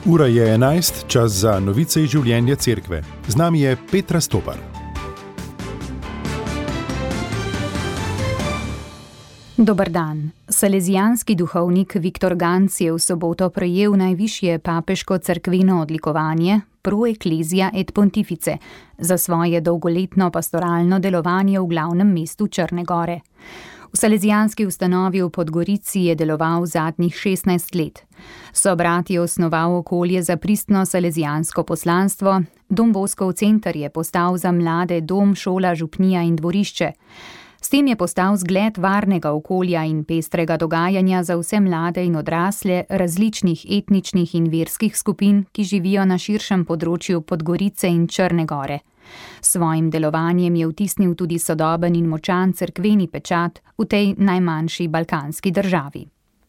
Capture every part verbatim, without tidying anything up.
Ura je enajst, čas za novice iz življenja cerkve. Z nami je Petra Stopar. Dober dan. Salezijanski duhovnik Viktor Ganz je v soboto prejel najvišje papeško cerkveno odlikovanje Pro Ecclesia et Pontifice za svoje dolgoletno pastoralno delovanje v glavnem mestu Črne gore. V salezijanski ustanovi v Podgorici je deloval zadnjih šestnajst let. Sobrat je osnoval okolje za pristno salezijansko poslanstvo, Dom Boskov center je postal za mlade dom, šola, župnija in dvorišče. S tem je postal zgled varnega okolja in pestrega dogajanja za vse mlade in odrasle različnih etničnih in verskih skupin, ki živijo na širšem področju Podgorice in Črne gore. S svojim delovanjem je vtisnil tudi sodoben in močan cerkveni pečat v tej najmanjši balkanski državi.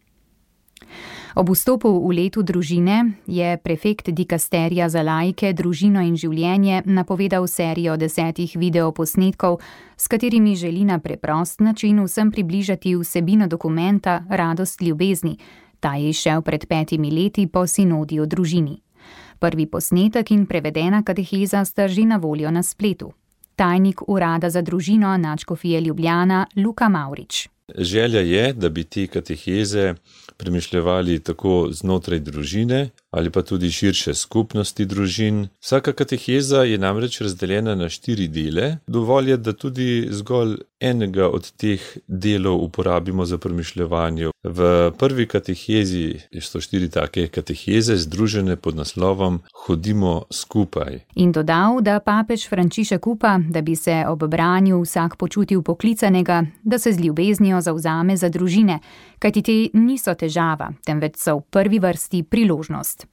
Ob vstopu v letu družine je prefekt dikasterija za laike, družino in življenje napovedal serijo desetih videoposnetkov, s katerimi želi na preprost način vsem približati vsebino dokumenta Radost ljubezni. Ta je izšel pred petimi leti po sinodi o družini. Prvi posnetek in prevedena kateheza sta že na voljo na spletu. Tajnik urada za družino Nadškofije Ljubljana Luka Mavrič. Želja je, da bi te kateheze premišljevali tako znotraj družine ali pa tudi širše skupnosti družin. Vsaka kateheza je namreč razdeljena na štiri dele. Dovolj je, da tudi zgolj enega od teh delov uporabimo za premišljevanje. V prvi katehezi so štiri take kateheze, združene pod naslovom Hodimo skupaj. In dodal, da papež Frančišek upa, da bi se ob branju vsak počutil poklicanega, da se z ljubeznijo zavzame za družine, kajti te niso težava, temveč so v prvi vrsti priložnost.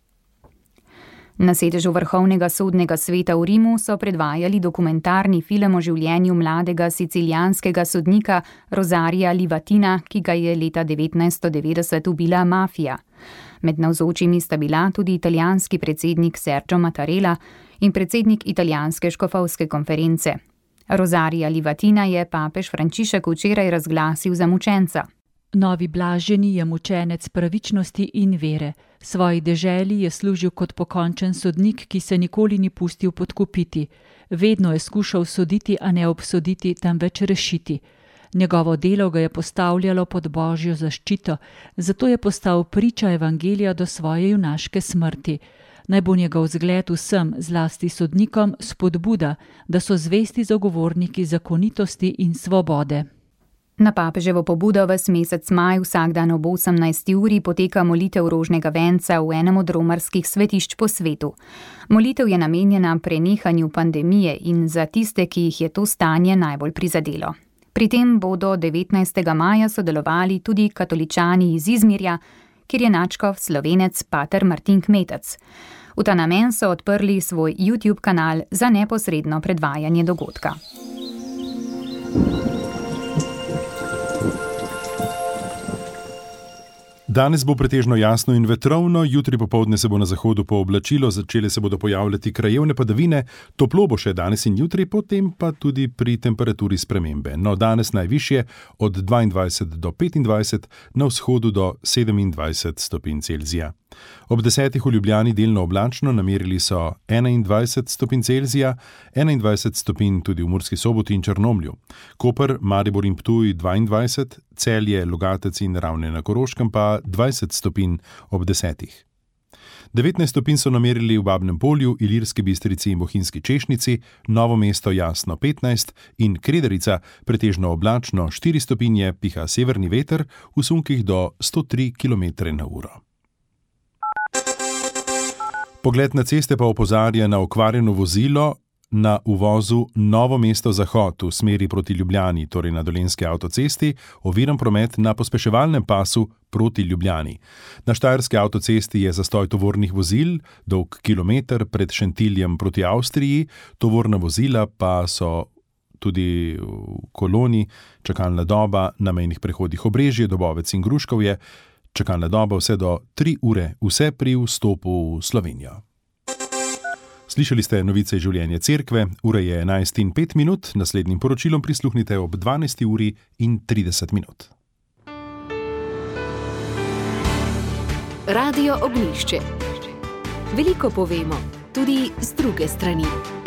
Na sedežu Vrhovnega sodnega sveta v Rimu so predvajali dokumentarni film o življenju mladega sicilijanskega sodnika Rosarija Livatina, ki ga je leta devetnajststo devetdeset ubila mafija. Med navzočimi sta bila tudi italijanski predsednik Sergio Mattarella in predsednik italijanske škofovske konference. Rosarija Livatina je papež Frančišek včeraj razglasil za mučenca. Novi blaženi je mučenec pravičnosti in vere. Svoji deželi je služil kot pokončen sodnik, ki se nikoli ni pustil podkupiti. Vedno je skušal soditi, a ne obsoditi, temveč rešiti. Njegovo delo ga je postavljalo pod božjo zaščito, zato je postal priča evangelija do svoje junaške smrti. Naj bo njegov zgled vsem, zlasti sodnikom, spodbuda, da so zvesti zagovorniki zakonitosti in svobode. Na papeževo pobudo ves mesec maj vsak dan ob osemnajsti uri poteka molitev rožnega venca v enem od romarskih svetišč po svetu. Molitev je namenjena prenehanju pandemije in za tiste, ki jih je to stanje najbolj prizadelo. Pri tem bodo devetnajstega maja sodelovali tudi katoličani iz Izmirja, kjer je nadškof Slovenec pater Martin Kmetec. V ta namen so odprli svoj YouTube kanal za neposredno predvajanje dogodka. Danes bo pretežno jasno in vetrovno, jutri popoldne se bo na zahodu pooblačilo, začele se bodo pojavljati krajevne padavine, toplo bo še danes in jutri, potem pa tudi pri temperaturi spremembe. No, danes najvišje od dvaindvajset do petindvajset, na vzhodu do sedemindvajset stopinj Celzija. Ob desetih v Ljubljani delno oblačno, namerili so enaindvajset stopinj Celzija, enaindvajset stopinj tudi v Murski Soboti in Črnomlju. Koper, Maribor in Ptuj dvaindvajset, Celje, Logatec in Ravne na Koroškem pa dvajset stopinj ob desetih. devetnajst stopinj so namerili v Babnem Polju, Ilirski Bistrici in Bohinjski Češnjici, Novo mesto jasno petnajst in Kredarica pretežno oblačno štiri stopinje, piha severni veter v sunkih do sto tri kilometre na uro. Pogled na ceste pa opozarja na okvarjeno vozilo na uvozu Novo mesto Zahod v smeri proti Ljubljani, torej na Dolenjski avtocesti, oviran promet na pospeševalnem pasu proti Ljubljani. Na Štajerski avtocesti je zastoj tovornih vozil, dolg kilometer pred Šentiljem proti Avstriji, tovorna vozila pa so tudi v koloni, čakalna doba na mejnih prehodih Obrežje, Dobovec in Gruškovje, čakalna doba vse do tri ure, vse pri vstopu v Slovenijo. Slišali ste novice iz življenja cerkve, ura je enajst in pet minut, naslednjim poročilom prisluhnite ob dvanajsti uri in trideset minut. Radio Ognjišče. Veliko povemo, tudi z druge strani.